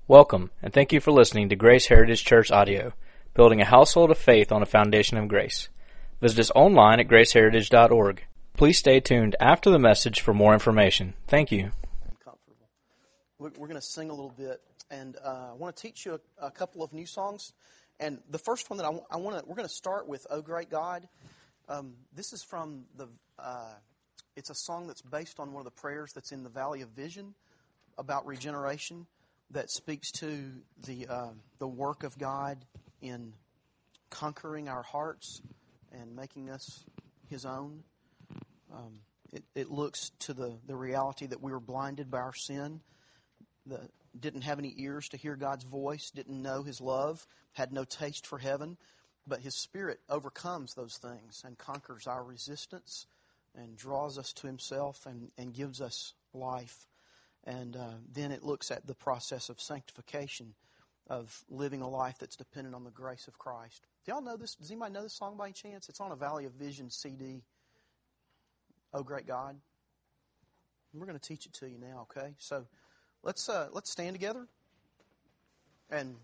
Welcome, and thank you for listening to Grace Heritage Church Audio, building a household of faith on a foundation of grace. Visit us online at graceheritage.org. Please stay tuned after the message for more information. Thank you. Comfortable. We're going to sing a little bit, and I want to teach you a couple of new songs. And the first one that we're going to start with, "Oh Great God." This is from it's a song that's based on one of the prayers that's in the Valley of Vision about regeneration, that speaks to the work of God in conquering our hearts and making us His own. It looks to the reality that we were blinded by our sin, didn't have any ears to hear God's voice, didn't know His love, had no taste for heaven, but His Spirit overcomes those things and conquers our resistance and draws us to Himself and gives us life. And then it looks at the process of sanctification, of living a life that's dependent on the grace of Christ. Do y'all know this? Does anybody know this song by any chance? It's on a Valley of Vision CD. "Oh Great God." And we're going to teach it to you now, okay? So let's stand together, and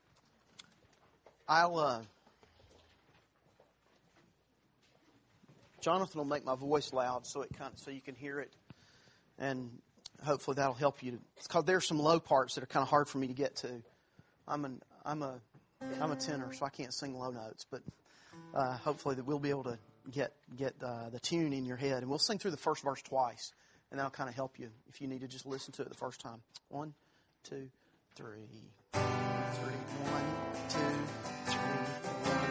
Jonathan will make my voice loud so you can hear it, and hopefully that'll help you. It's called. There's some low parts that are kind of hard for me to get to. I'm a tenor, so I can't sing low notes, but hopefully that we'll be able to get the tune in your head, and we'll sing through the first verse twice, and that'll kind of help you if you need to just listen to it the first time. 1, 2, 3. 1, 2, 3, 1.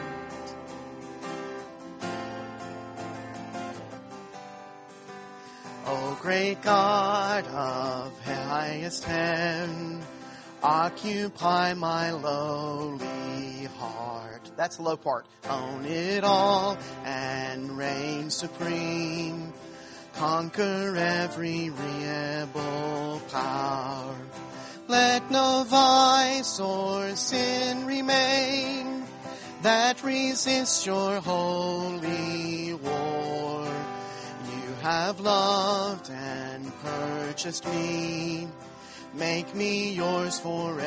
O great God of highest heaven, occupy my lowly heart. That's the low part. Own it all and reign supreme. Conquer every rebel power. Let no vice or sin remain that resists your holy war. You have loved and purchased me. Make me yours forevermore.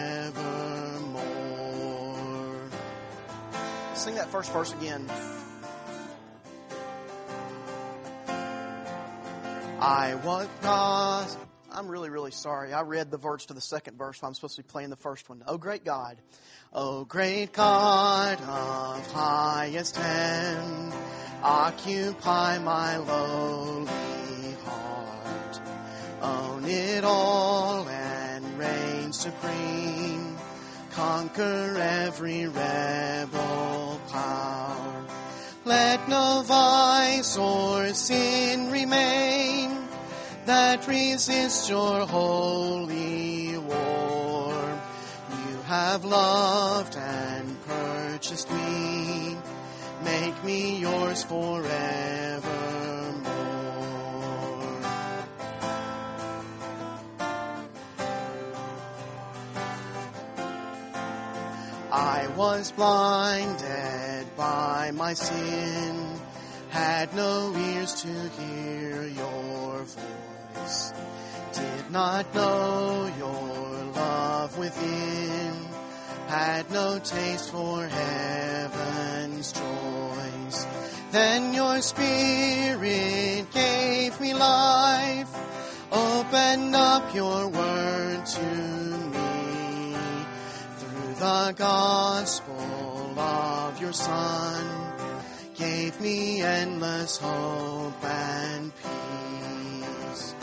Sing that first verse again. I'm really, really sorry. I read the words to the second verse, so I'm supposed to be playing the first one. Oh great God. Oh great God of highest heaven, occupy my lowly heart. Own it all and reign supreme. Conquer every rebel power. Let no vice or sin remain that resists your holy war. You have loved and purchased me. Make me yours forevermore. I was blinded by my sin, had no ears to hear your voice, did not know your love within, had no taste for heaven's joys. Then your Spirit gave me life, opened up your word to me. Through the gospel of your Son, gave me endless hope and peace.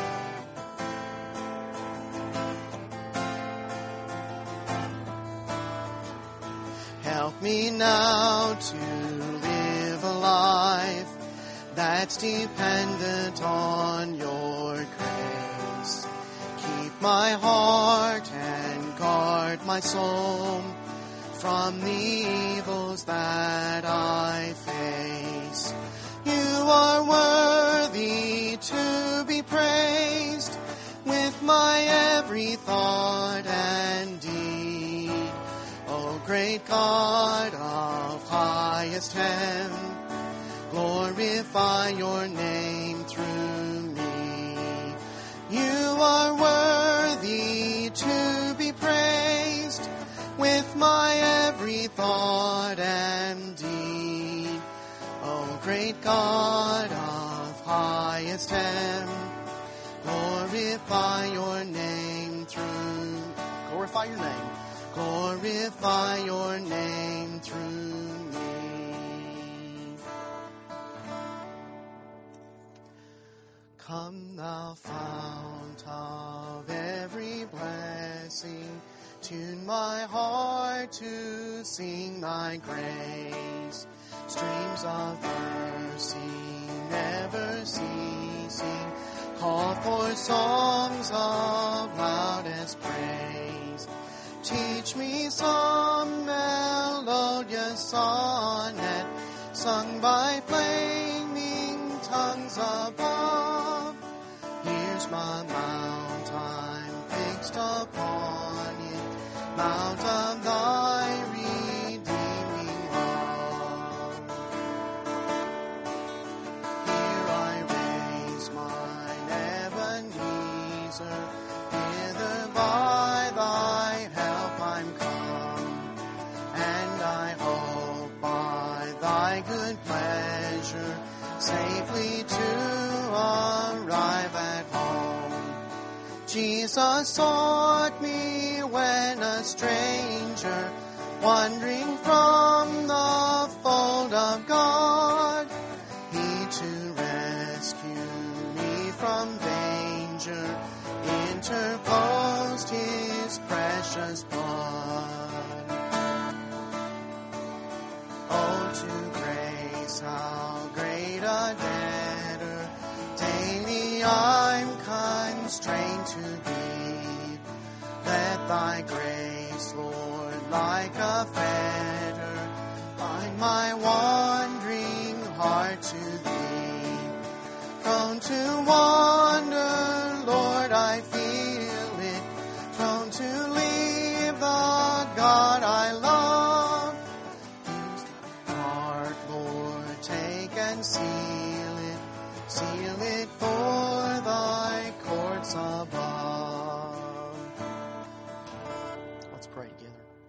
Help me now to live a life that's dependent on your grace. Keep my heart and guard my soul from the evils that I face. You are worthy to be praised with my every thought and deed. O great God of highest heaven, glorify your name through me. You are worthy to be praised with my every thought and deed. O great God of highest heaven, glorify your name through. Glorify your name. Glorify your name through me. Come thou fount of every blessing, tune my heart to sing thy grace. Streams of mercy never ceasing, call for songs of loudest praise. Teach me some melodious sonnet, sung by flaming tongues above. Here's my mount, I'm fixed upon it, mount of thy redeeming love. Here I raise mine Ebenezer, hither by thy help I'm come, and I hope by thy good pleasure safely to arrive at home. Jesus sought me when a stranger, wandering from the fold of God. He to rescue me from danger interposed his precious blood. Oh, to grace, how great a debtor daily I'm constrained to be. Let thy grace, Lord, like a fetter, bind my wandering heart to thee. Prone to wander, Lord, I feel it, prone to leave the God I love. Use my heart, Lord, take and seal it for thy courts above. Let's pray together.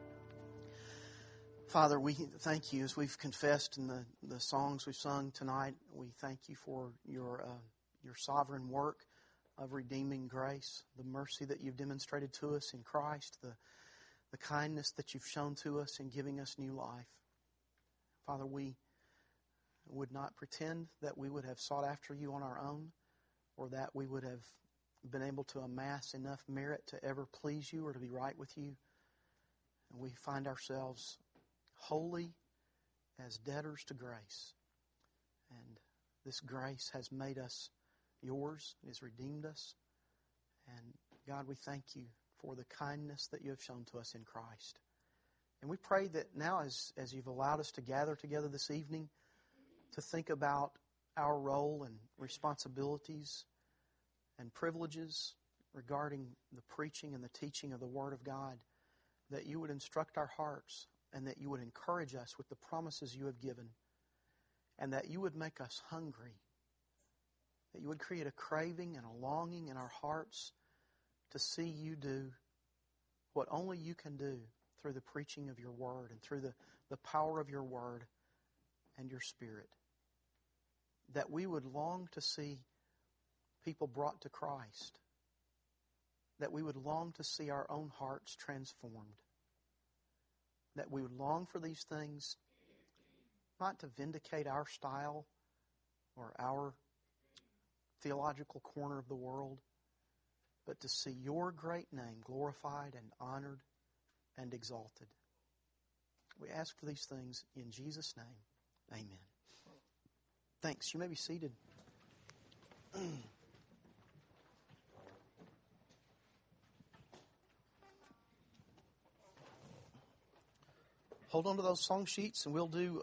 Father, we thank you as we've confessed in the songs we've sung tonight. We thank you for your sovereign work of redeeming grace, the mercy that you've demonstrated to us in Christ, the kindness that you've shown to us in giving us new life. Father, we would not pretend that we would have sought after you on our own, or that we would have been able to amass enough merit to ever please you or to be right with you. And we find ourselves wholly as debtors to grace. And this grace has made us yours, it has redeemed us. And God, we thank you for the kindness that you have shown to us in Christ. And we pray that now as you've allowed us to gather together this evening to think about our role and responsibilities and privileges regarding the preaching and the teaching of the Word of God, that you would instruct our hearts and that you would encourage us with the promises you have given, and that you would make us hungry, that you would create a craving and a longing in our hearts to see you do what only you can do through the preaching of your Word and through the power of your Word and your Spirit. That we would long to see people brought to Christ. That we would long to see our own hearts transformed. That we would long for these things, not to vindicate our style or our theological corner of the world, but to see your great name glorified and honored and exalted. We ask for these things in Jesus' name. Amen. Thanks. You may be seated. Hold on to those song sheets and we'll do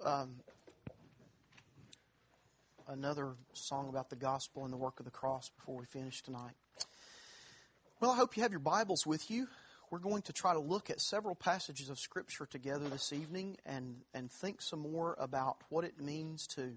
another song about the gospel and the work of the cross before we finish tonight. Well, I hope you have your Bibles with you. We're going to try to look at several passages of Scripture together this evening and think some more about what it means to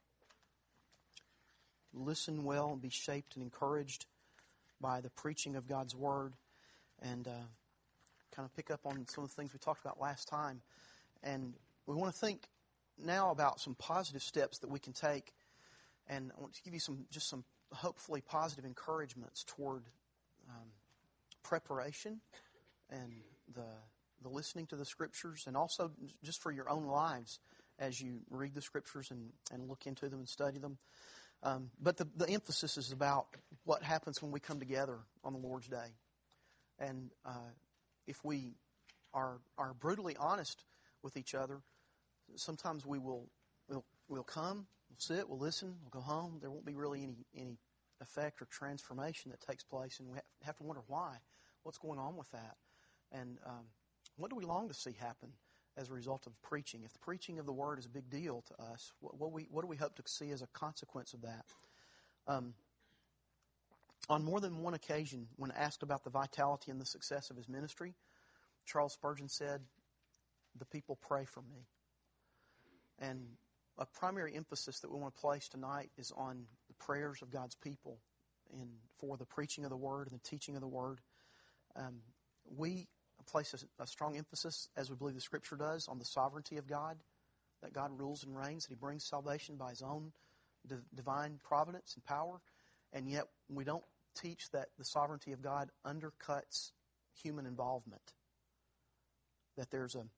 listen well and be shaped and encouraged by the preaching of God's Word. And kind of pick up on some of the things we talked about last time. And we want to think now about some positive steps that we can take. And I want to give you some hopefully positive encouragements toward preparation and the listening to the Scriptures, and also just for your own lives as you read the Scriptures and look into them and study them. But the emphasis is about what happens when we come together on the Lord's Day. And if we are brutally honest with each other, sometimes we'll come, we'll sit, we'll listen, we'll go home. There won't be really any effect or transformation that takes place, and we have to wonder why. What's going on with that? And what do we long to see happen as a result of preaching? If the preaching of the Word is a big deal to us, what do we hope to see as a consequence of that? On more than one occasion, when asked about the vitality and the success of his ministry, Charles Spurgeon said, "The people pray for me." And a primary emphasis that we want to place tonight is on the prayers of God's people and for the preaching of the Word and the teaching of the Word. We place a strong emphasis, as we believe the Scripture does, on the sovereignty of God, that God rules and reigns, that He brings salvation by His own divine providence and power, and yet we don't teach that the sovereignty of God undercuts human involvement, that there's a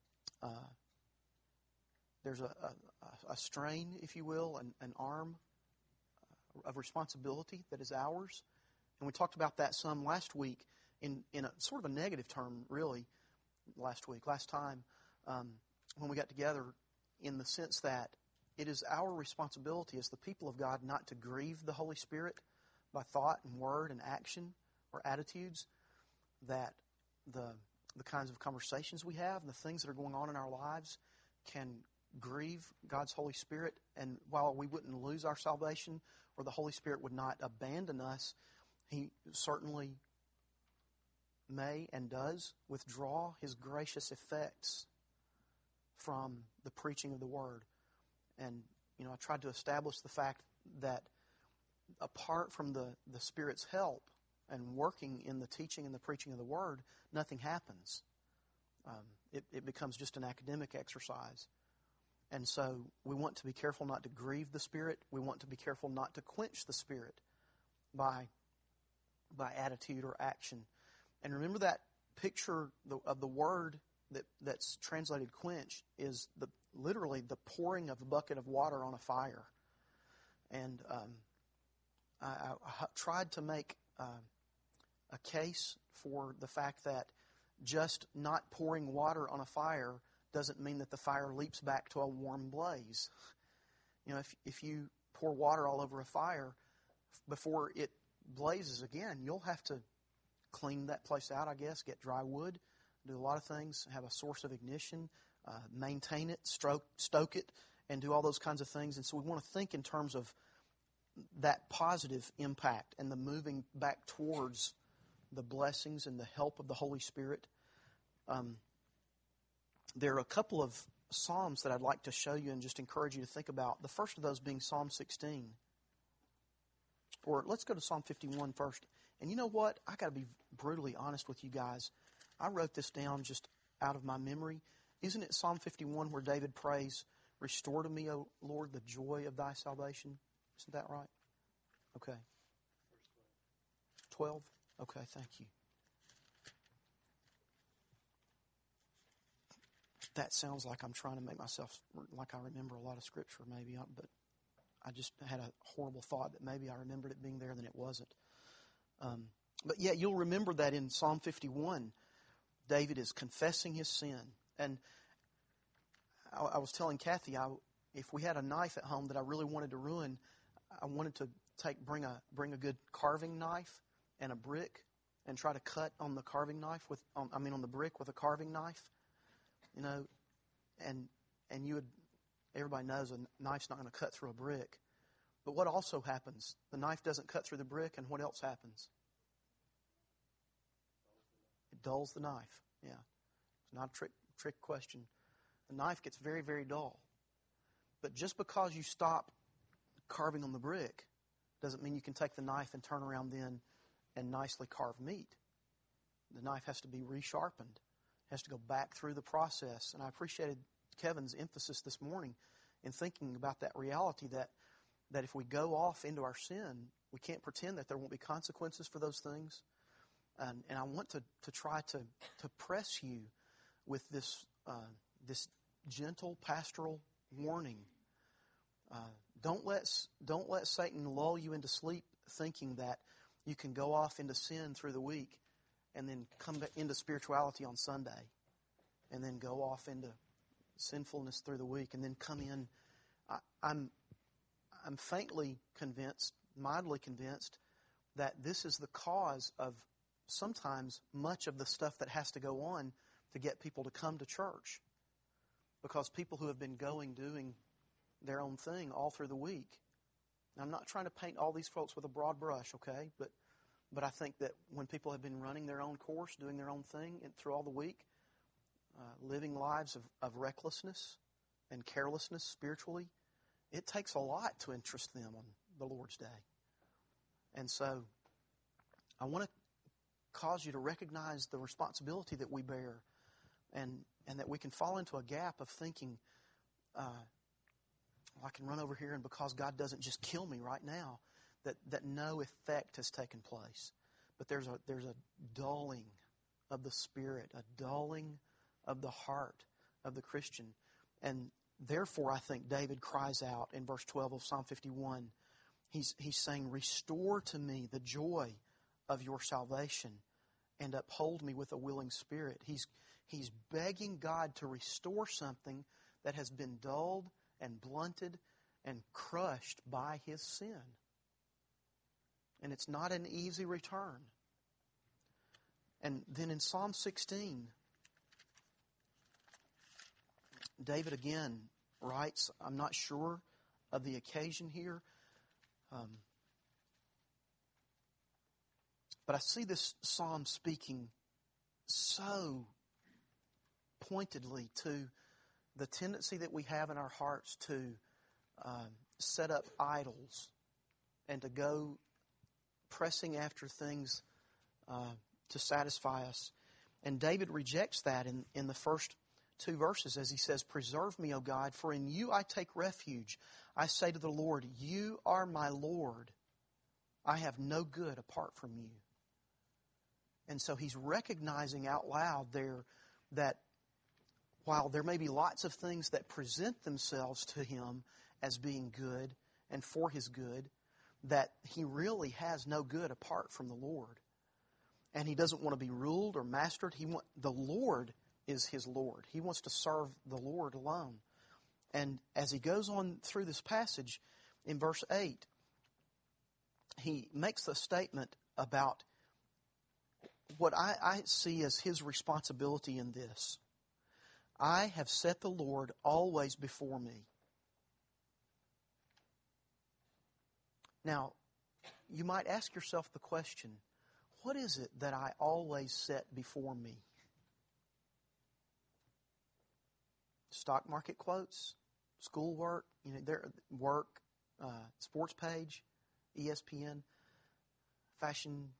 strain, if you will, an arm of responsibility that is ours. And we talked about that some last week in a sort of a negative term, really, last time, when we got together, in the sense that it is our responsibility as the people of God not to grieve the Holy Spirit by thought and word and action or attitudes, that the kinds of conversations we have and the things that are going on in our lives can grieve God's Holy Spirit. And while we wouldn't lose our salvation or the Holy Spirit would not abandon us, He certainly may and does withdraw His gracious effects from the preaching of the Word. And, I tried to establish the fact that apart from the Spirit's help and working in the teaching and the preaching of the Word, nothing happens. It becomes just an academic exercise. And so we want to be careful not to grieve the Spirit. We want to be careful not to quench the Spirit by attitude or action. And remember that picture of the word that's translated quench is literally the pouring of a bucket of water on a fire. And I tried to make a case for the fact that just not pouring water on a fire doesn't mean that the fire leaps back to a warm blaze. If you pour water all over a fire, before it blazes again, you'll have to clean that place out, I guess, get dry wood, do a lot of things, have a source of ignition, maintain it, stoke it, and do all those kinds of things. And so we want to think in terms of that positive impact and the moving back towards the blessings and the help of the Holy Spirit. There are a couple of Psalms that I'd like to show you and just encourage you to think about. The first of those being Psalm 16. Or let's go to Psalm 51 first. And you know what? I got to be brutally honest with you guys. I wrote this down just out of my memory. Isn't it Psalm 51 where David prays, "Restore to me, O Lord, the joy of Thy salvation"? Isn't that right? Okay. 12? Okay, thank you. That sounds like I'm trying to make myself like I remember a lot of Scripture, maybe, but I just had a horrible thought that maybe I remembered it being there and it wasn't. But yeah, you'll remember that in Psalm 51, David is confessing his sin. And I was telling Kathy, if we had a knife at home that I really wanted to ruin, I wanted to bring a good carving knife and a brick and try to cut on the carving knife on the brick with a carving knife. And everybody knows a knife's not going to cut through a brick. But what also happens? The knife doesn't cut through the brick, and what else happens? It dulls the knife. Yeah. It's not a trick question. The knife gets very, very dull. But just because you stop carving on the brick doesn't mean you can take the knife and turn around then and nicely carve meat. The knife has to be resharpened. has to go back through the process. And I appreciated Kevin's emphasis this morning in thinking about that reality that if we go off into our sin, we can't pretend that there won't be consequences for those things. And I want to try to press you with this gentle pastoral warning. Don't let Satan lull you into sleep thinking that you can go off into sin through the week and then come back into spirituality on Sunday and then go off into sinfulness through the week and then come in. I'm faintly convinced, mildly convinced, that this is the cause of sometimes much of the stuff that has to go on to get people to come to church. Because people who have been doing their own thing all through the week. Now, I'm not trying to paint all these folks with a broad brush, okay? But I think that when people have been running their own course, doing their own thing through all the week, living lives of recklessness and carelessness spiritually, it takes a lot to interest them on the Lord's Day. And so I want to cause you to recognize the responsibility that we bear and that we can fall into a gap of thinking, I can run over here and because God doesn't just kill me right now, that no effect has taken place. But there's a dulling of the spirit, a dulling of the heart of the Christian. And therefore, I think David cries out in verse 12 of Psalm 51. He's saying, "Restore to me the joy of your salvation and uphold me with a willing spirit." He's begging God to restore something that has been dulled and blunted and crushed by his sin. And it's not an easy return. And then in Psalm 16, David again writes, I'm not sure of the occasion here, but I see this psalm speaking so pointedly to the tendency that we have in our hearts to set up idols and to go pressing after things to satisfy us. And David rejects that in the first two verses as he says, "Preserve me, O God, for in you I take refuge. I say to the Lord, you are my Lord. I have no good apart from you." And so he's recognizing out loud there that while there may be lots of things that present themselves to him as being good and for his good, that he really has no good apart from the Lord. And he doesn't want to be ruled or mastered. The Lord is his Lord. He wants to serve the Lord alone. And as he goes on through this passage, in verse 8, he makes the statement about what I see as his responsibility in this. "I have set the Lord always before me." Now, you might ask yourself the question, what is it that I always set before me? Stock market quotes, schoolwork, work, sports page, ESPN, fashion,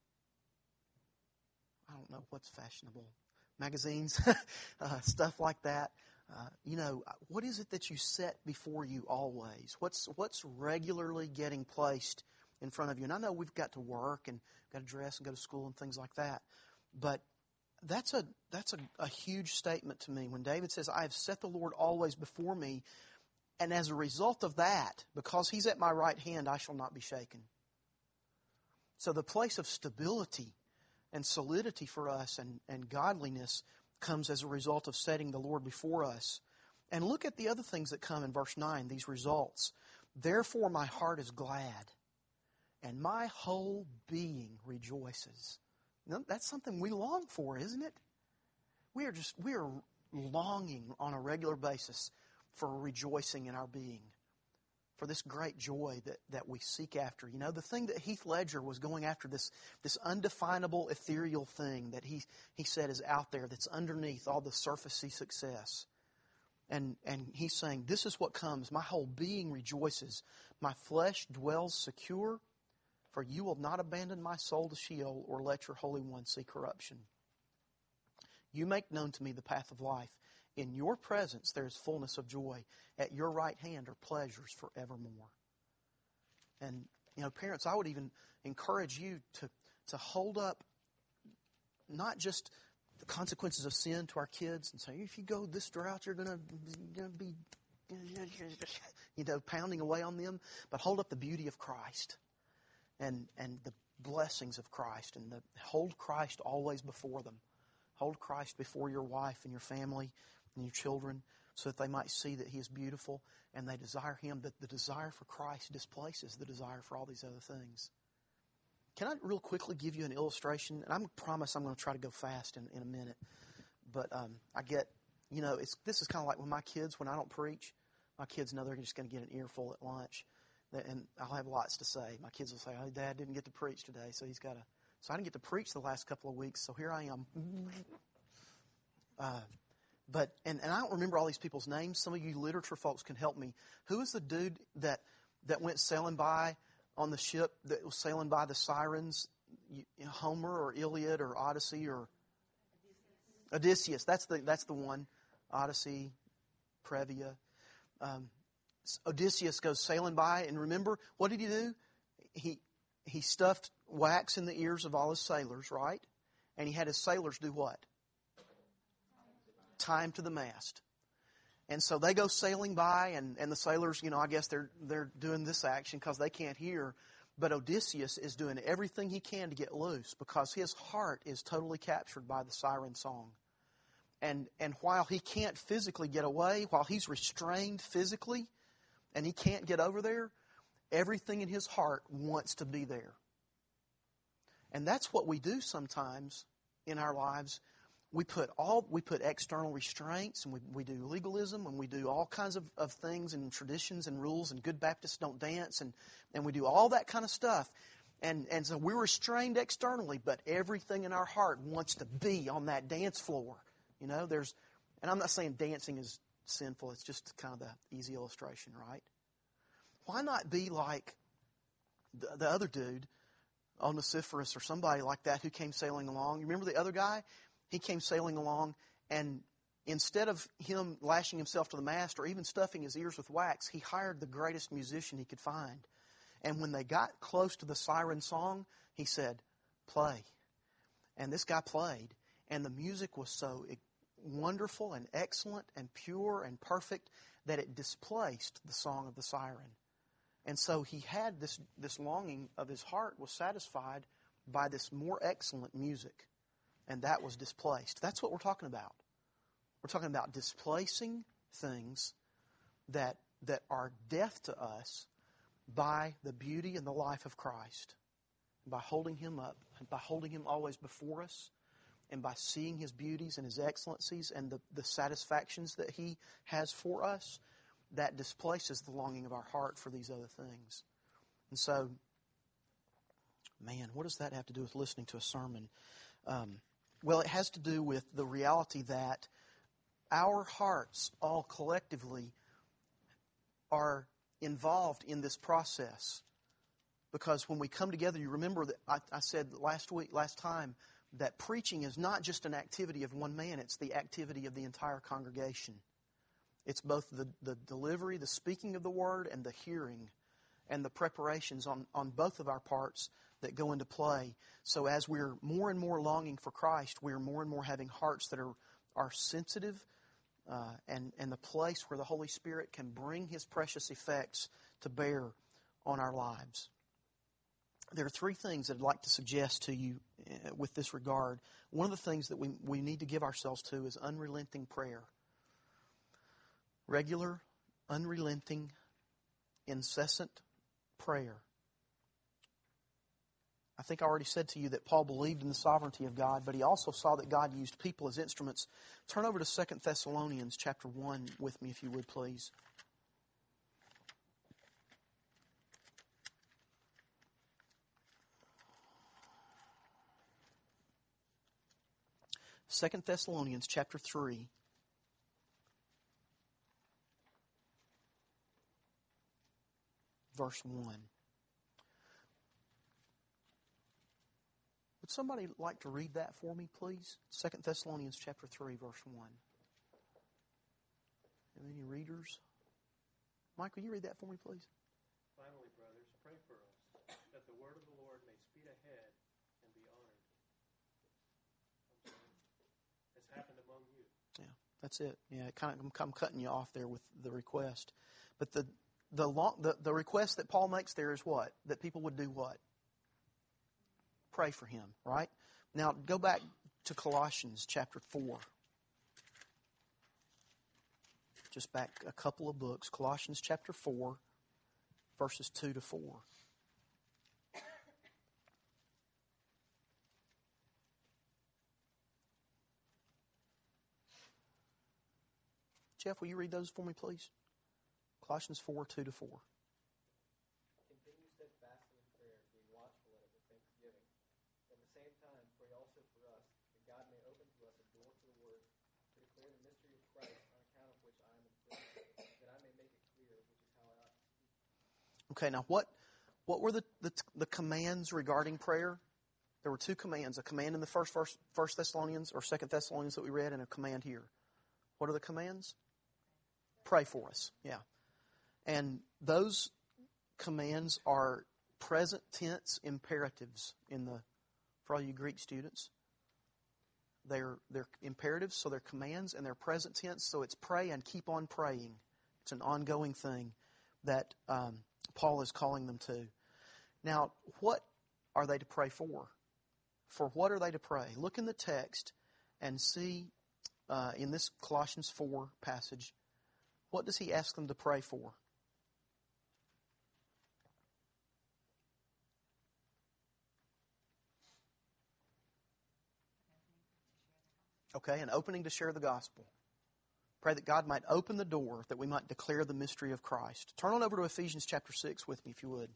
I don't know what's fashionable, magazines, stuff like that. What is it that you set before you always? What's regularly getting placed in front of you? And I know we've got to work and got to dress and go to school and things like that, but that's a huge statement to me when David says, "I have set the Lord always before me, and as a result of that, because He's at my right hand, I shall not be shaken." So the place of stability and solidity for us and godliness comes as a result of setting the Lord before us. And look at the other things that come in verse 9, these results. "Therefore my heart is glad, and my whole being rejoices." Now, that's something we long for, isn't it? We are longing on a regular basis for rejoicing in our being, for this great joy that we seek after. The thing that Heath Ledger was going after, this undefinable ethereal thing that he said is out there, that's underneath all the surfacey success. And he's saying, this is what comes. My whole being rejoices. My flesh dwells secure, for you will not abandon my soul to Sheol or let your Holy One see corruption. You make known to me the path of life. In your presence there is fullness of joy. At your right hand are pleasures forevermore. And, parents, I would even encourage you to hold up not just the consequences of sin to our kids and say, if you go this route, you're going to be, pounding away on them, but hold up the beauty of Christ and the blessings of Christ, and hold Christ always before them. Hold Christ before your wife and your family and your children, so that they might see that He is beautiful and they desire Him. That the desire for Christ displaces the desire for all these other things. Can I real quickly give you an illustration? And I promise I'm going to try to go fast in a minute. But I get, this is kind of like when my kids, when I don't preach, my kids know they're just going to get an earful at lunch. And I'll have lots to say. My kids will say, oh, Dad didn't get to preach today, so he's got to. So I didn't get to preach the last couple of weeks, so here I am. But I don't remember all these people's names. Some of you literature folks can help me. Who is the dude that went sailing by on the ship, that was sailing by the sirens? Homer or Iliad or Odyssey or Odysseus. That's the one. Odyssey, Previa. Odysseus goes sailing by, and remember, what did he do? He stuffed wax in the ears of all his sailors, right? And he had his sailors do what? Tie him to the mast. And so they go sailing by, and the sailors, I guess they're doing this action because they can't hear. But Odysseus is doing everything he can to get loose because his heart is totally captured by the siren song. And while he can't physically get away, while he's restrained physically, and he can't get over there, everything in his heart wants to be there. And that's what we do sometimes in our lives. We put external restraints, and we do legalism, and we do all kinds of things and traditions and rules, and good Baptists don't dance, and we do all that kind of stuff. And so we're restrained externally, but everything in our heart wants to be on that dance floor. And I'm not saying dancing is sinful, it's just kind of the easy illustration, right? Why not be like the other dude, Onesiphorus or somebody like that who came sailing along? You remember the other guy? He came sailing along, and instead of him lashing himself to the mast or even stuffing his ears with wax, he hired the greatest musician he could find. And when they got close to the siren song, he said, "Play." And this guy played, and the music was so wonderful and excellent and pure and perfect that it displaced the song of the siren. And so he had this longing of his heart was satisfied by this more excellent music. And that was displaced. That's what we're talking about. We're talking about displacing things that are death to us by the beauty and the life of Christ. By holding Him up, and by holding Him always before us, and by seeing His beauties and His excellencies and the satisfactions that He has for us, that displaces the longing of our heart for these other things. And so, man, what does that have to do with listening to a sermon? Well, it has to do with the reality that our hearts all collectively are involved in this process. Because when we come together, you remember that I said last time, that preaching is not just an activity of one man, it's the activity of the entire congregation. It's both the delivery, the speaking of the word, and the hearing, and the preparations on both of our parts that go into play. So as we're more and more longing for Christ, we're more and more having hearts that are sensitive, and the place where the Holy Spirit can bring His precious effects to bear on our lives. There are three things that I'd like to suggest to you with this regard. One of the things that we need to give ourselves to is unrelenting prayer. Regular, unrelenting, incessant prayer. I think I already said to you that Paul believed in the sovereignty of God, but he also saw that God used people as instruments. Turn over to 2 Thessalonians chapter 1 with me, if you would, please. 2 Thessalonians chapter 3. Verse 1. Would somebody like to read that for me, please? 2 Thessalonians chapter 3, verse 1. Have any readers? Mike, will you read that for me, please? Finally, brothers, pray for us, that the word of the Lord may speed ahead and be honored, as happened among you. Yeah, that's it. Yeah, I'm cutting you off there with the request. But the request that Paul makes there is what? That people would do what? Pray for him, right? Now, go back to Colossians chapter 4. Just back a couple of books. Colossians chapter 4, verses 2 to 4. Jeff, will you read those for me, please? Colossians 4, 2 to 4. Continue steadfastly in prayer, being watchful at it with thanksgiving. At the same time, pray also for us, that God may open to us a door to the word, to declare the mystery of Christ, on account of which I am in prison, that I may make it clear, which is how I ought to speak. Okay, now what were the commands regarding prayer? There were two commands, a command in the first Thessalonians or 2 Thessalonians that we read, and a command here. What are the commands? Pray for us, yeah. And those commands are present tense imperatives for all you Greek students. They're imperatives, so they're commands, and they're present tense, so it's pray and keep on praying. It's an ongoing thing that Paul is calling them to. Now, what are they to pray for? For what are they to pray? Look in the text and see in this Colossians 4 passage, what does he ask them to pray for? Okay, an opening to share the gospel. Pray that God might open the door, that we might declare the mystery of Christ. Turn on over to Ephesians chapter 6 with me, if you would.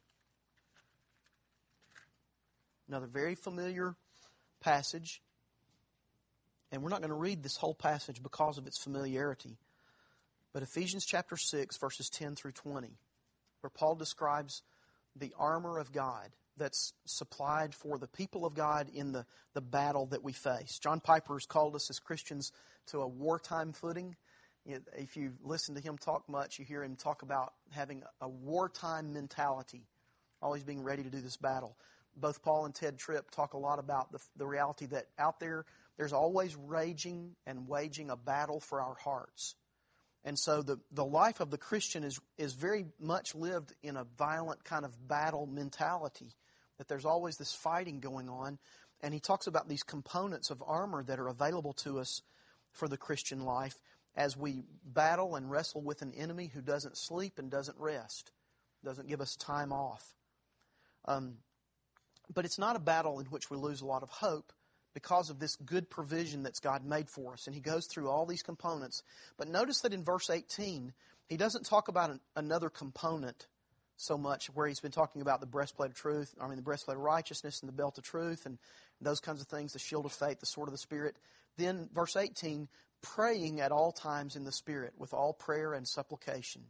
Another very familiar passage. And we're not going to read this whole passage because of its familiarity. But Ephesians chapter 6, verses 10 through 20, where Paul describes the armor of God that's supplied for the people of God in the battle that we face. John Piper has called us as Christians to a wartime footing. If you listen to him talk much, you hear him talk about having a wartime mentality, always being ready to do this battle. Both Paul and Ted Tripp talk a lot about the reality that out there's always raging and waging a battle for our hearts. And so the life of the Christian is very much lived in a violent kind of battle mentality, that there's always this fighting going on. And he talks about these components of armor that are available to us for the Christian life as we battle and wrestle with an enemy who doesn't sleep and doesn't rest, doesn't give us time off. But it's not a battle in which we lose a lot of hope, because of this good provision that's God made for us. And he goes through all these components. But notice that in verse 18, he doesn't talk about another component so much, where he's been talking about the breastplate of truth, the breastplate of righteousness and the belt of truth and those kinds of things, the shield of faith, the sword of the Spirit. Then verse 18, praying at all times in the Spirit with all prayer and supplication.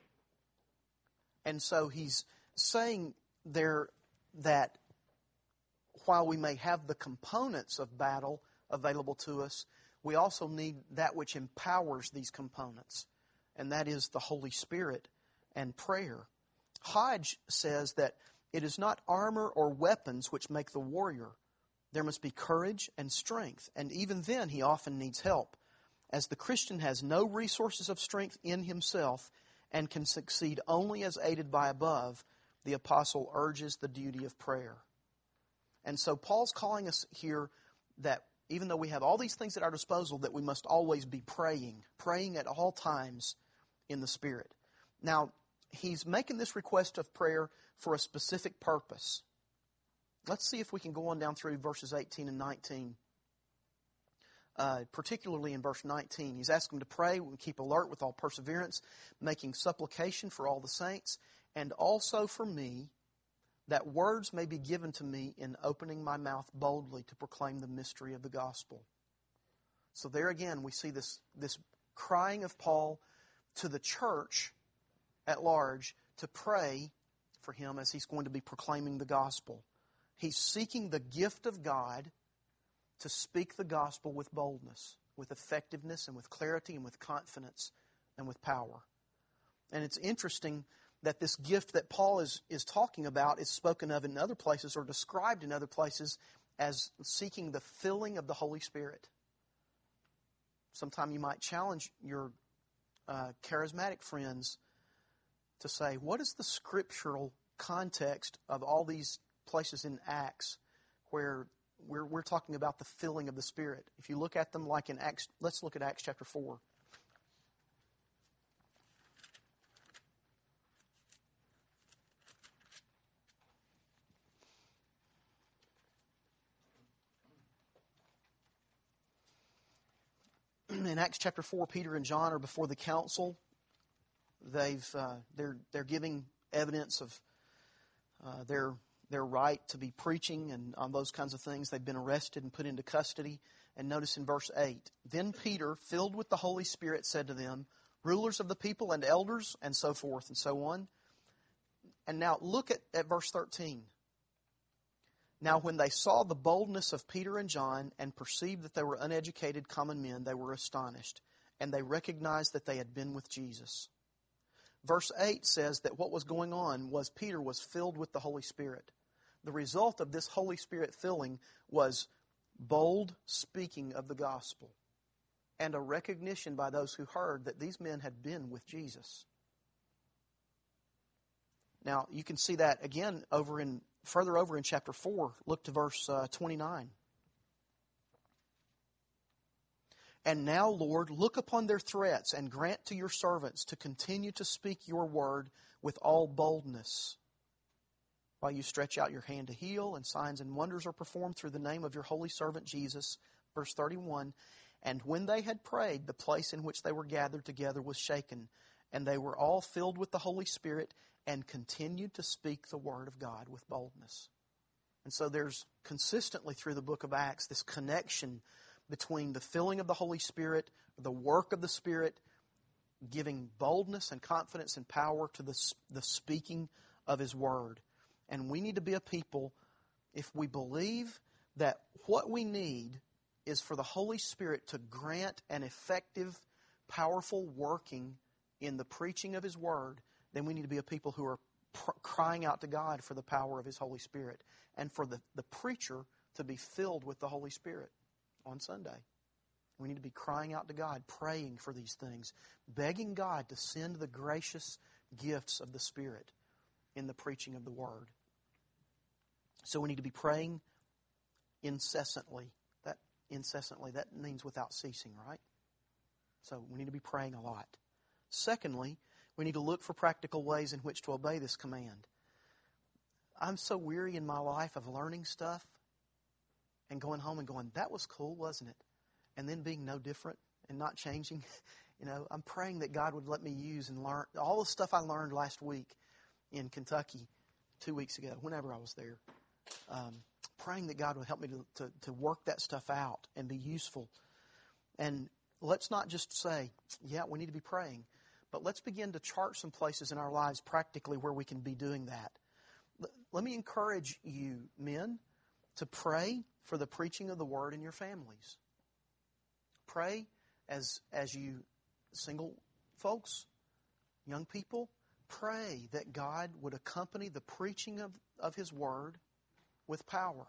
And so he's saying there that while we may have the components of battle available to us, we also need that which empowers these components, and that is the Holy Spirit and prayer. Hodge says that it is not armor or weapons which make the warrior. There must be courage and strength, and even then he often needs help, as the Christian has no resources of strength in himself and can succeed only as aided by above. The apostle urges the duty of prayer. And so Paul's calling us here that even though we have all these things at our disposal, that we must always be praying at all times in the Spirit. Now, he's making this request of prayer for a specific purpose. Let's see if we can go on down through verses 18 and 19. Particularly in verse 19, he's asking them to pray and keep alert with all perseverance, making supplication for all the saints, and also for me, that words may be given to me in opening my mouth boldly to proclaim the mystery of the gospel. So there again, we see this crying of Paul to the church at large to pray for him as he's going to be proclaiming the gospel. He's seeking the gift of God to speak the gospel with boldness, with effectiveness, and with clarity, and with confidence, and with power. And it's interesting that this gift that Paul is talking about is spoken of in other places or described in other places as seeking the filling of the Holy Spirit. Sometime you might challenge your charismatic friends to say, what is the scriptural context of all these places in Acts where we're talking about the filling of the Spirit? If you look at them like in Acts, let's look at Acts chapter 4. In Acts chapter 4, Peter and John are before the council. They're giving evidence of their right to be preaching and on those kinds of things. They've been arrested and put into custody. And notice in verse 8, then Peter, filled with the Holy Spirit, said to them, rulers of the people and elders, and so forth and so on. And now look at verse 13. Now when they saw the boldness of Peter and John and perceived that they were uneducated common men, they were astonished, and they recognized that they had been with Jesus. Verse 8 says that what was going on was Peter was filled with the Holy Spirit. The result of this Holy Spirit filling was bold speaking of the gospel and a recognition by those who heard that these men had been with Jesus. Now, you can see that again further over in chapter 4. Look to verse 29. And now, Lord, look upon their threats and grant to your servants to continue to speak your word with all boldness, while you stretch out your hand to heal, and signs and wonders are performed through the name of your holy servant Jesus. Verse 31, and when they had prayed, the place in which they were gathered together was shaken, and they were all filled with the Holy Spirit and continued to speak the word of God with boldness. And so there's consistently through the book of Acts this connection between the filling of the Holy Spirit, the work of the Spirit, giving boldness and confidence and power to the speaking of His Word. And we need to be a people, if we believe that what we need is for the Holy Spirit to grant an effective, powerful working in the preaching of His Word, then we need to be a people who are crying out to God for the power of His Holy Spirit and for the preacher to be filled with the Holy Spirit on Sunday. We need to be crying out to God, praying for these things, begging God to send the gracious gifts of the Spirit in the preaching of the Word. So we need to be praying incessantly. That means without ceasing, right? So we need to be praying a lot. Secondly, we need to look for practical ways in which to obey this command. I'm so weary in my life of learning stuff and going home and going, that was cool, wasn't it? And then being no different and not changing. I'm praying that God would let me use and learn all the stuff I learned last week in Kentucky 2 weeks ago, whenever I was there. Praying that God would help me to work that stuff out and be useful. And let's not just say, yeah, we need to be praying, but let's begin to chart some places in our lives practically where we can be doing that. Let me encourage you, men, to pray for the preaching of the Word in your families. Pray as you single folks, young people, pray that God would accompany the preaching of His Word with power.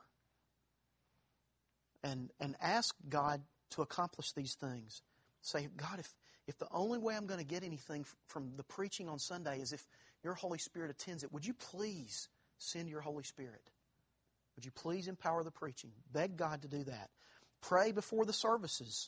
And ask God to accomplish these things. Say, God, if the only way I'm going to get anything from the preaching on Sunday is if your Holy Spirit attends it, would you please send your Holy Spirit? Would you please empower the preaching? Beg God to do that. Pray before the services.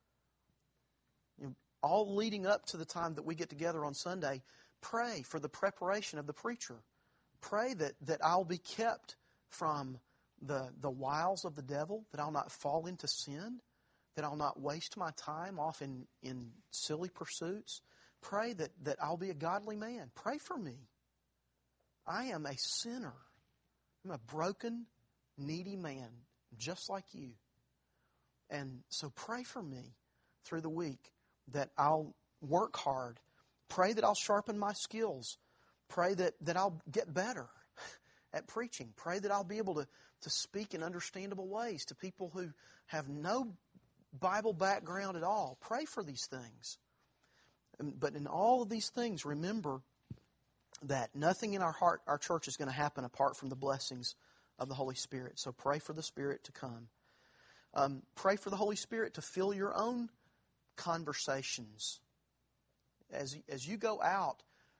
All leading up to the time that we get together on Sunday, pray for the preparation of the preacher. Pray that I'll be kept from the wiles of the devil, that I'll not fall into sin, that I'll not waste my time off in silly pursuits. Pray that I'll be a godly man. Pray for me. I am a sinner. I'm a broken, needy man, just like you. And so pray for me through the week that I'll work hard. Pray that I'll sharpen my skills. Pray that I'll get better at preaching. Pray that I'll be able to speak in understandable ways to people who have no Bible background at all. Pray for these things. But in all of these things, remember that nothing in our church is going to happen apart from the blessings of the Holy Spirit. So pray for the Spirit to come. Pray for the Holy Spirit to fill your own conversations. As you go out,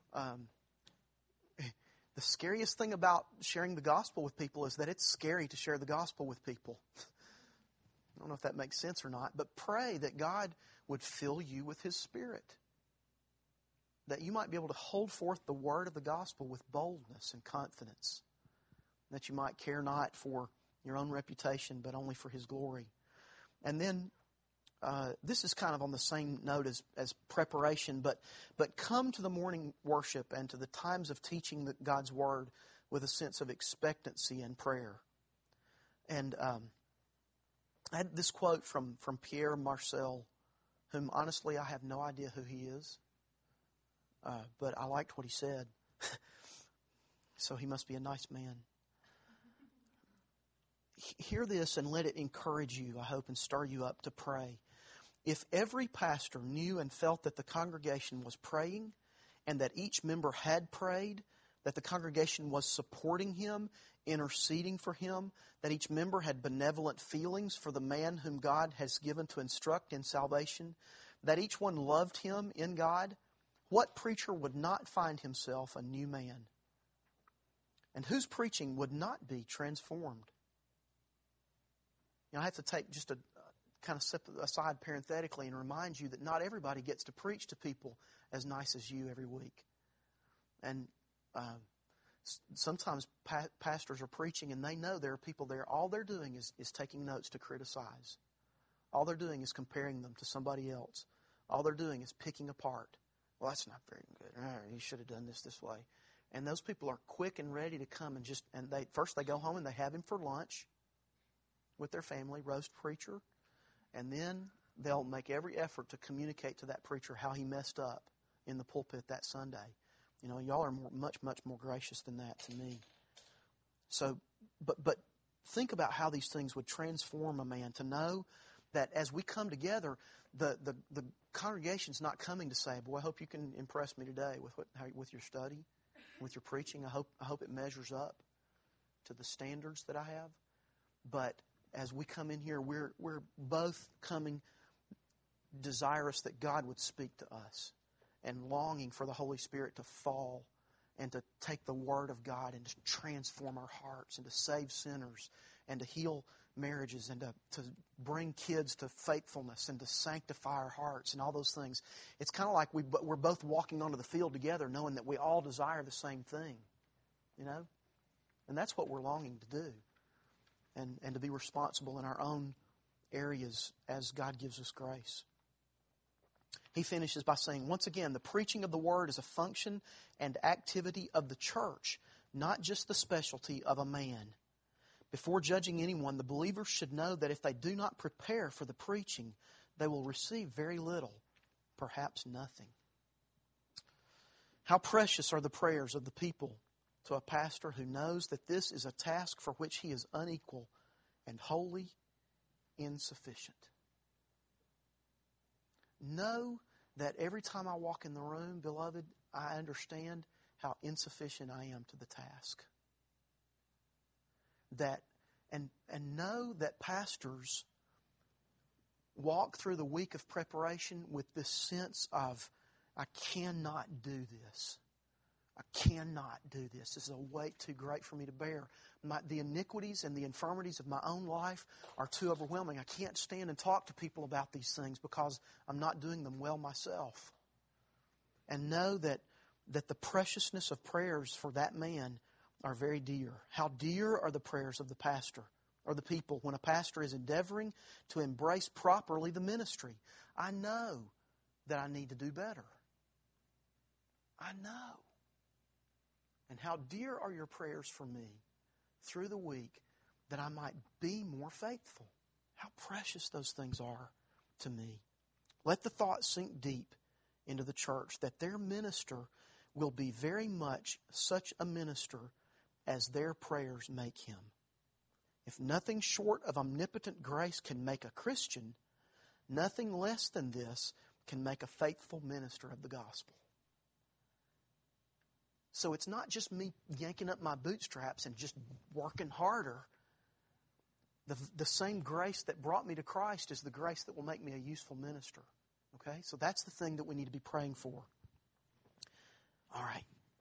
the scariest thing about sharing the gospel with people is that it's scary to share the gospel with people. I don't know if that makes sense or not, but pray that God would fill you with His Spirit, that you might be able to hold forth the word of the gospel with boldness and confidence, that you might care not for your own reputation, but only for His glory. And then, this is kind of on the same note as preparation, but come to the morning worship and to the times of teaching God's Word with a sense of expectancy and prayer. And I had this quote from Pierre Marcel, whom honestly I have no idea who he is, but I liked what he said. So he must be a nice man. Hear this and let it encourage you, I hope, and stir you up to pray. If every pastor knew and felt that the congregation was praying and that each member had prayed, that the congregation was supporting him, interceding for him, that each member had benevolent feelings for the man whom God has given to instruct in salvation, that each one loved him in God, what preacher would not find himself a new man? And whose preaching would not be transformed? I have to take just a kind of step aside parenthetically and remind you that not everybody gets to preach to people as nice as you every week. And sometimes pastors are preaching and they know there are people there. All they're doing is taking notes to criticize. All they're doing is comparing them to somebody else. All they're doing is picking apart. Well, that's not very good. You should have done this way. And those people are quick and ready to come and they go home and they have him for lunch with their family, roast preacher, and then they'll make every effort to communicate to that preacher how he messed up in the pulpit that Sunday. You know, y'all are much more gracious than that to me. So, but think about how these things would transform a man to know that as we come together, the congregation's not coming to say, "Boy, I hope you can impress me today with your study, with your preaching. I hope it measures up to the standards that I have." But as we come in here, we're both coming desirous that God would speak to us and longing for the Holy Spirit to fall and to take the Word of God and to transform our hearts and to save sinners and to heal marriages and to bring kids to faithfulness and to sanctify our hearts and all those things. It's kind of like we're both walking onto the field together knowing that we all desire the same thing, you know? And that's what we're longing to do. And to be responsible in our own areas as God gives us grace. He finishes by saying, once again, the preaching of the Word is a function and activity of the church, not just the specialty of a man. Before judging anyone, the believers should know that if they do not prepare for the preaching, they will receive very little, perhaps nothing. How precious are the prayers of the people to a pastor who knows that this is a task for which he is unequal and wholly insufficient. Know that every time I walk in the room, beloved, I understand how insufficient I am to the task. And know that pastors walk through the week of preparation with this sense of, I cannot do this. I cannot do this. This is a weight too great for me to bear. The iniquities and the infirmities of my own life are too overwhelming. I can't stand and talk to people about these things because I'm not doing them well myself. And know that the preciousness of prayers for that man are very dear. How dear are the prayers of the pastor or the people when a pastor is endeavoring to embrace properly the ministry. I know that I need to do better. I know. And how dear are your prayers for me through the week that I might be more faithful. How precious those things are to me. Let the thought sink deep into the church that their minister will be very much such a minister as their prayers make him. If nothing short of omnipotent grace can make a Christian, nothing less than this can make a faithful minister of the gospel. So it's not just me yanking up my bootstraps and just working harder. The same grace that brought me to Christ is the grace that will make me a useful minister. Okay? So that's the thing that we need to be praying for. All right.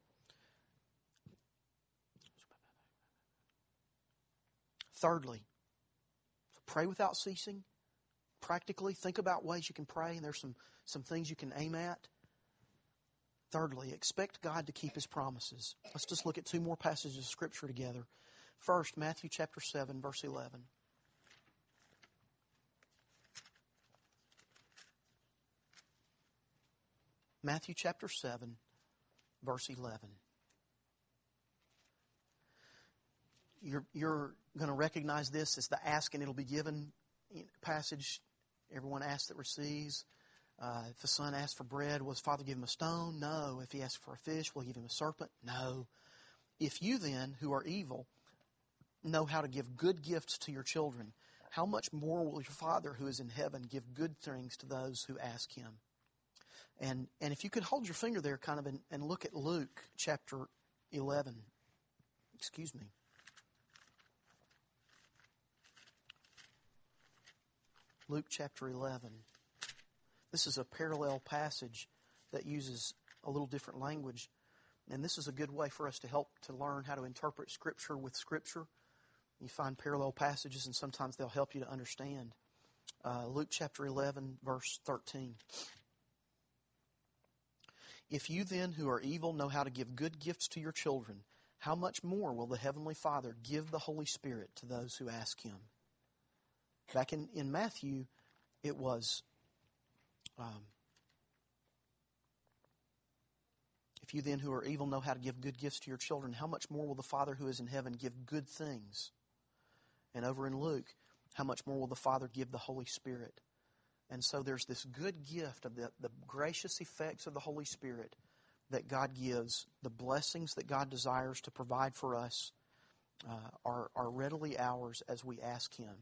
Thirdly, pray without ceasing. Practically, think about ways you can pray, and there's some things you can aim at. Thirdly, expect God to keep His promises. Let's just look at two more passages of Scripture together. First, Matthew chapter 7, verse 11. Matthew chapter 7, verse 11. You're going to recognize this as the ask and it'll be given passage. Everyone asks that receives. If the son asks for bread, will his father give him a stone? No. If he asks for a fish, will he give him a serpent? No. If you then, who are evil, know how to give good gifts to your children, how much more will your Father who is in heaven give good things to those who ask Him? And if you could hold your finger there kind of and look at Luke chapter 11. Excuse me. Luke chapter 11. This is a parallel passage that uses a little different language. And this is a good way for us to help to learn how to interpret Scripture with Scripture. You find parallel passages and sometimes they'll help you to understand. Luke chapter 11, verse 13. If you then who are evil know how to give good gifts to your children, how much more will the Heavenly Father give the Holy Spirit to those who ask Him? Back in Matthew, it was, if you then who are evil know how to give good gifts to your children, how much more will the Father who is in heaven give good things? And over in Luke, how much more will the Father give the Holy Spirit? And so there's this good gift of the gracious effects of the Holy Spirit that God gives. The blessings that God desires to provide for us are readily ours as we ask Him.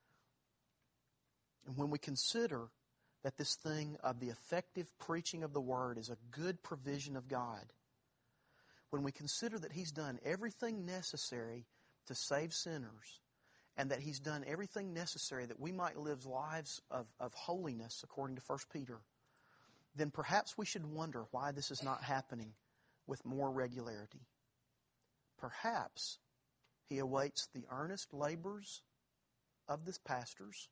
And when we consider that this thing of the effective preaching of the Word is a good provision of God, when we consider that He's done everything necessary to save sinners, and that He's done everything necessary that we might live lives of holiness, according to 1 Peter, then perhaps we should wonder why this is not happening with more regularity. Perhaps He awaits the earnest labors of the pastors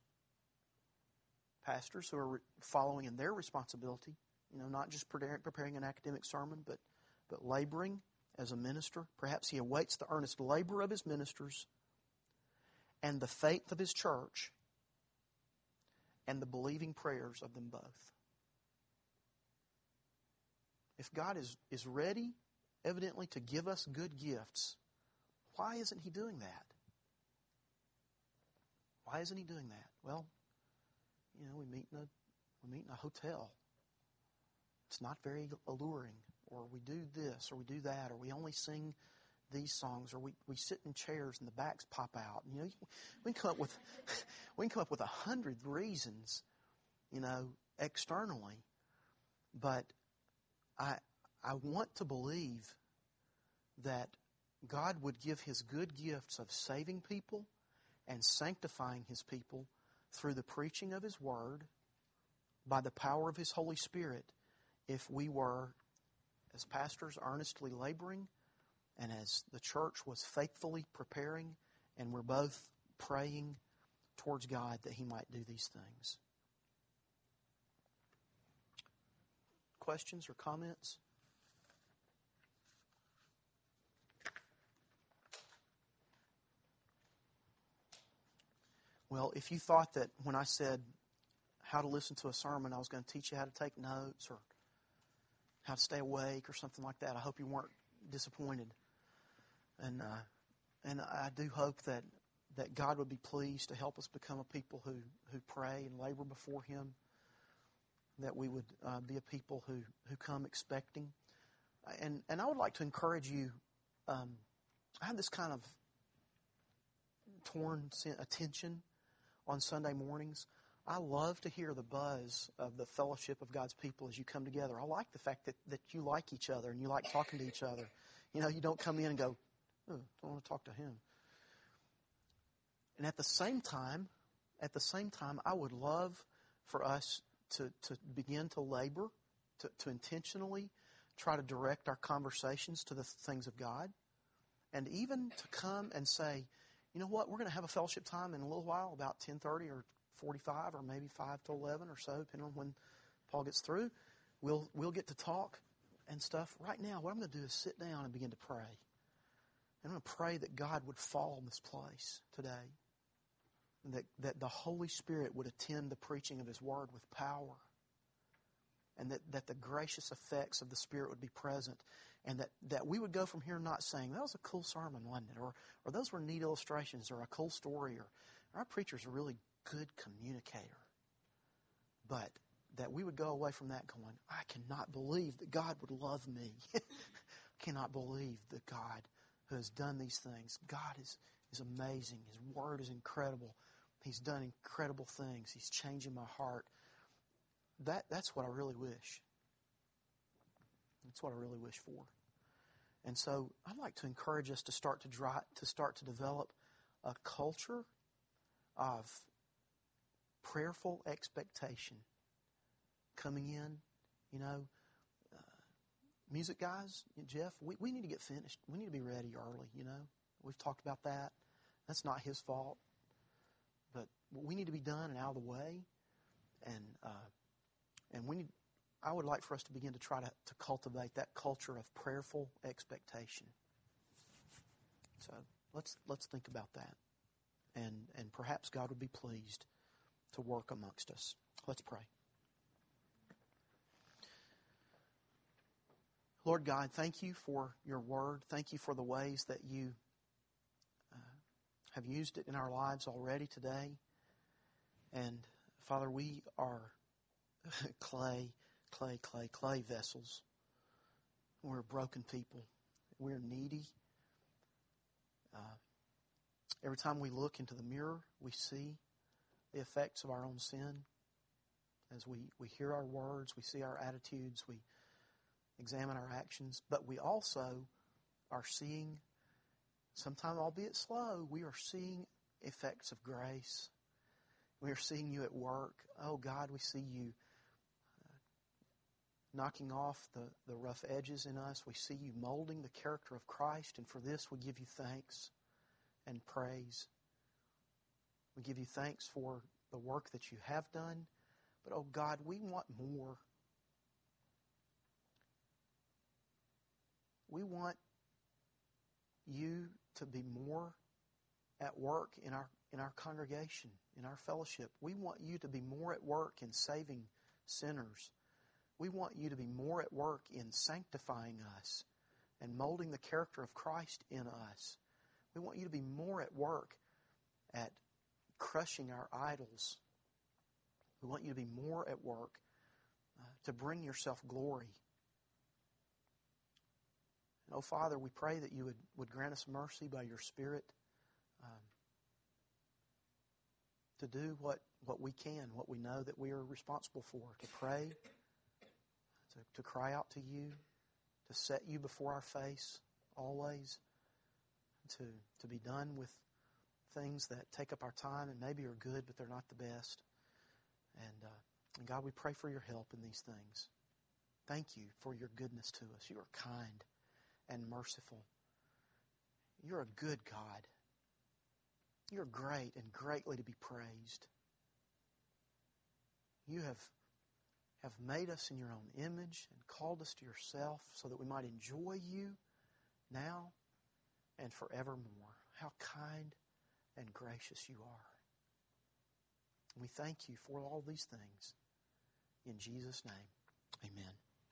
who are following in their responsibility, not just preparing an academic sermon, but laboring as a minister. Perhaps He awaits the earnest labor of His ministers and the faith of His church and the believing prayers of them both. If God is ready, evidently, to give us good gifts, why isn't He doing that? Why isn't He doing that? Well, we meet in a hotel. It's not very alluring. Or we do this, or we do that, or we only sing these songs, or we sit in chairs and the backs pop out. We can come up with 100 reasons, externally. But I want to believe that God would give His good gifts of saving people and sanctifying His people through the preaching of His Word by the power of His Holy Spirit if we were, as pastors, earnestly laboring, and as the church was faithfully preparing, and we're both praying towards God that He might do these things. Questions or comments? Well, if you thought that when I said how to listen to a sermon, I was going to teach you how to take notes or how to stay awake or something like that, I hope you weren't disappointed. And I do hope that God would be pleased to help us become a people who pray and labor before Him, that we would be a people who come expecting. And I would like to encourage you I have this kind of torn attention on Sunday mornings. I love to hear the buzz of the fellowship of God's people as you come together. I like the fact that you like each other and you like talking to each other. You know, you don't come in and go, oh, I don't want to talk to him. And at the same time, I would love for us to begin to labor, to intentionally try to direct our conversations to the things of God, and even to come and say, you know what, we're going to have a fellowship time in a little while, about 10:30 or 45 or maybe 5 to 11 or so, depending on when Paul gets through. We'll get to talk and stuff. Right now, what I'm going to do is sit down and begin to pray. I'm going to pray that God would fall in this place today. And that the Holy Spirit would attend the preaching of His Word with power. And that the gracious effects of the Spirit would be present. And that we would go from here not saying, that was a cool sermon, wasn't it? Or those were neat illustrations, or a cool story, or our preacher's a really good communicator. But that we would go away from that going, I cannot believe that God would love me. I cannot believe that God who has done these things. God is amazing. His Word is incredible. He's done incredible things. He's changing my heart. That's what I really wish. That's what I really wish for. And so I'd like to encourage us to start to develop a culture of prayerful expectation. Coming in, you know, music guys, Jeff, we need to get finished. We need to be ready early, you know. We've talked about that. That's not his fault. But we need to be done and out of the way. And we need, I would like for us to begin to try to cultivate that culture of prayerful expectation. So let's think about that. And perhaps God would be pleased to work amongst us. Let's pray. Lord God, thank you for your word. Thank you for the ways that you have used it in our lives already today. And Father, we are clay vessels. We're broken people. We're needy. Every time we look into the mirror, we see the effects of our own sin. As we hear our words, we see our attitudes, we examine our actions, but we also are seeing, sometimes albeit slow, we are seeing effects of grace. We are seeing you at work. Oh God, we see you knocking off the rough edges in us. We see you molding the character of Christ, and for this we give you thanks and praise. We give you thanks for the work that you have done, but oh God, we want more. We want you to be more at work in our congregation, in our fellowship. We want you to be more at work in saving sinners. We want you to be more at work in sanctifying us and molding the character of Christ in us. We want you to be more at work at crushing our idols. We want you to be more at work to bring yourself glory. And, oh, Father, we pray that you would grant us mercy by your Spirit to do what we can, what we know that we are responsible for, to pray, to cry out to you, to set you before our face always, to be done with things that take up our time and maybe are good, but they're not the best. And God, we pray for your help in these things. Thank you for your goodness to us. You are kind and merciful. You're a good God. You're great and greatly to be praised. You have made us in your own image and called us to yourself so that we might enjoy you now and forevermore. How kind and gracious you are. We thank you for all these things. In Jesus' name, amen.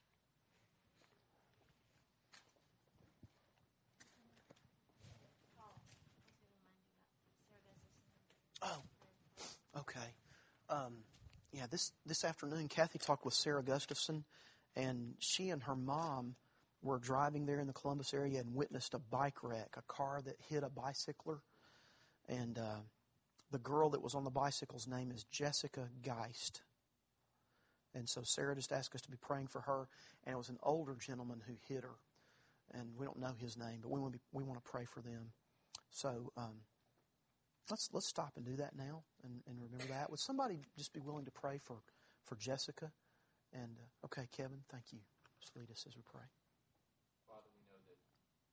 Oh, okay. This afternoon, Kathy talked with Sarah Gustafson, and she and her mom were driving there in the Columbus area and witnessed a bike wreck, a car that hit a bicycler. And the girl that was on the bicycle's name is Jessica Geist. And so Sarah just asked us to be praying for her. And it was an older gentleman who hit her. And we don't know his name, but we want to pray for them. So let's stop and do that now and remember that. Would somebody just be willing to pray for Jessica? And okay, Kevin, thank you. Just lead us as we pray. Father, we know that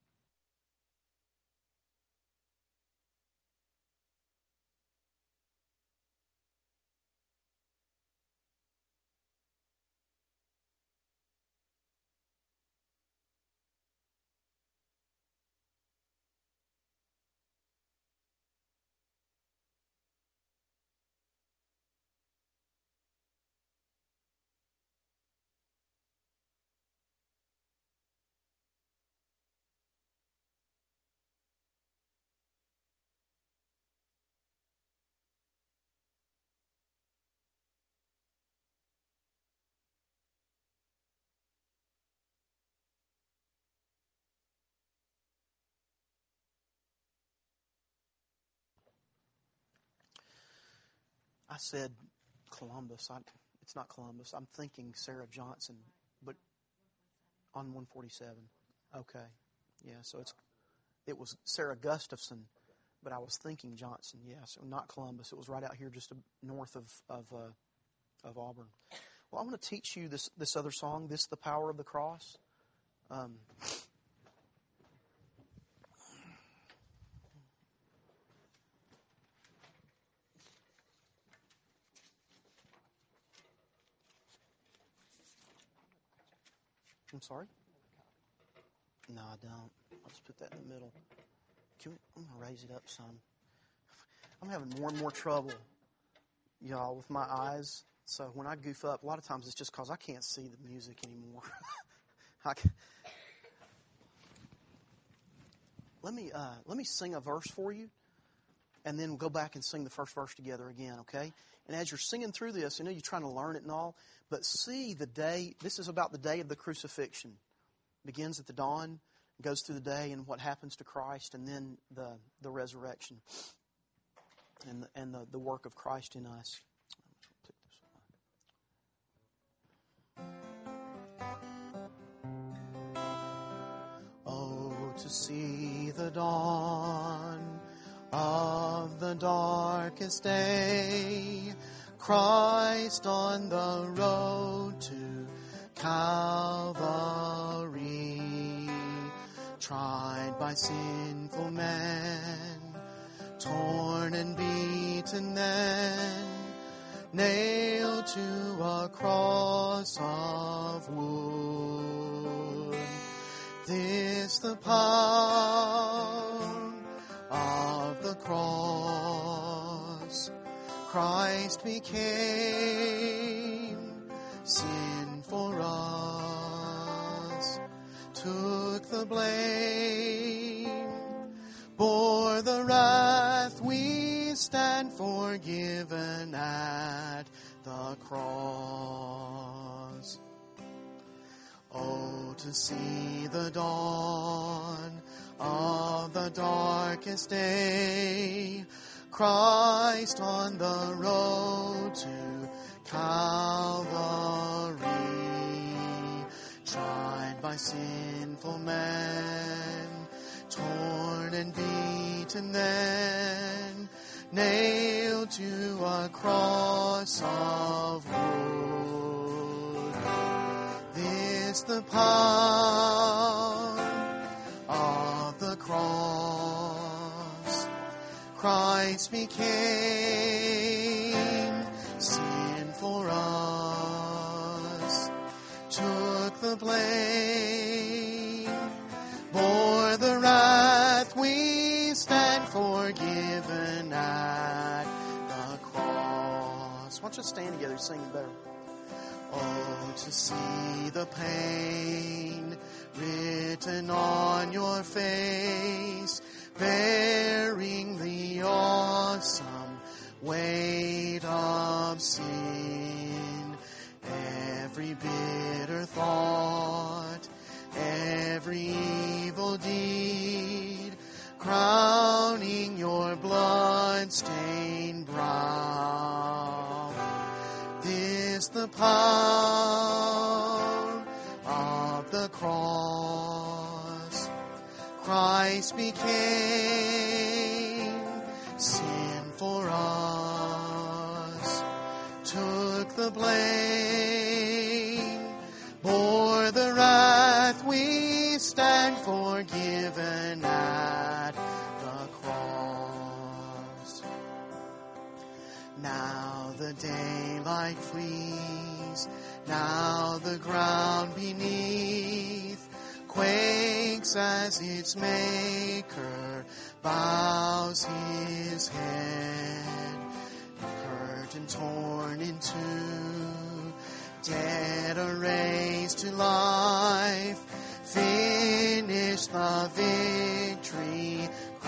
I said Columbus. It's not Columbus. I'm thinking Sarah Johnson, but on 147. Okay. Yeah, so it was Sarah Gustafson, but I was thinking Johnson. Yeah, so not Columbus. It was right out here just north of Auburn. Well, I want to teach you this other song, "This the Power of the Cross." I'm sorry? No, I don't. I'll just put that in the middle. I'm going to raise it up some. I'm having more and more trouble, y'all, with my eyes. So when I goof up, a lot of times it's just because I can't see the music anymore. Let me sing a verse for you, and then we'll go back and sing the first verse together again, okay? And as you're singing through this, I know you're trying to learn it and all, but see the day. This is about the day of the crucifixion. It begins at the dawn, goes through the day, and what happens to Christ, and then the resurrection and the work of Christ in us. Oh, to see the dawn of the darkest day, Christ on the road to Calvary, tried by sinful men, torn and beaten then, nailed to a cross of wood. This the power of the cross. Christ became sin for us, took the blame, bore the wrath, we stand forgiven at the cross. Oh, to see the dawn of the darkest day, Christ on the road to Calvary, tried by sinful men, torn and beaten then, nailed to a cross of wood. This the power of the cross. Christ became sin for us, took the blame, bore the wrath, we stand forgiven at the cross. Why don't you stand together singing better? Oh, to see the pain written on your face, bearing the awesome weight of sin, every bitter thought, cross, Christ became sin for us, took the blame, bore the wrath, we stand forgiven at the cross. Now the daylight flees, now the ground beneath quakes as its maker bows his head. The curtain torn in two, dead are raised to life, finish the victory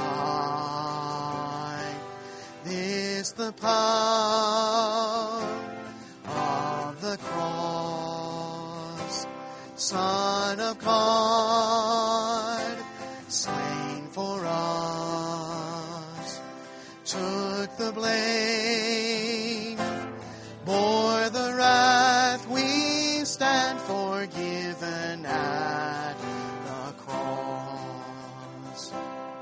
cry. This the power of the cross, Son of God, slain for us, took the blame, bore the wrath, we stand forgiven at the cross.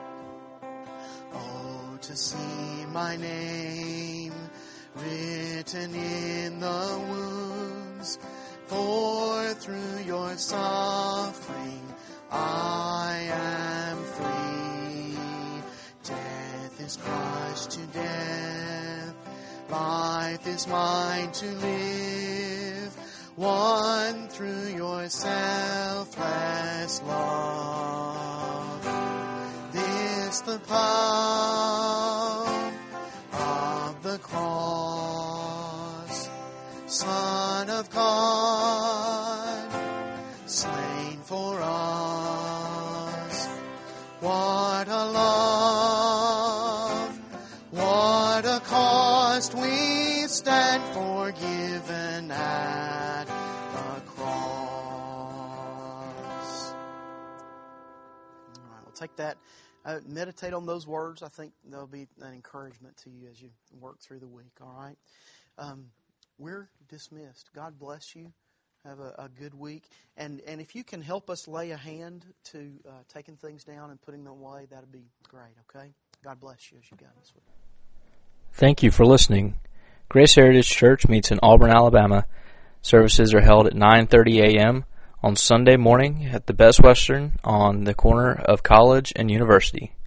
Oh, to see my name written in the wounds, for through your suffering I am free. Death is crushed to death, life is mine to live, won through your selfless love. This the power of the cross, Son of God, slain for us. What a love, what a cost, we stand forgiven at the cross. All right, we'll take that. Meditate on those words. I think they'll be an encouragement to you as you work through the week. All right. We're dismissed. God bless you. Have a good week. And if you can help us lay a hand to taking things down and putting them away, that would be great, okay? God bless you as you go this week. Thank you for listening. Grace Heritage Church meets in Auburn, Alabama. Services are held at 9:30 a.m. on Sunday morning at the Best Western on the corner of College and University.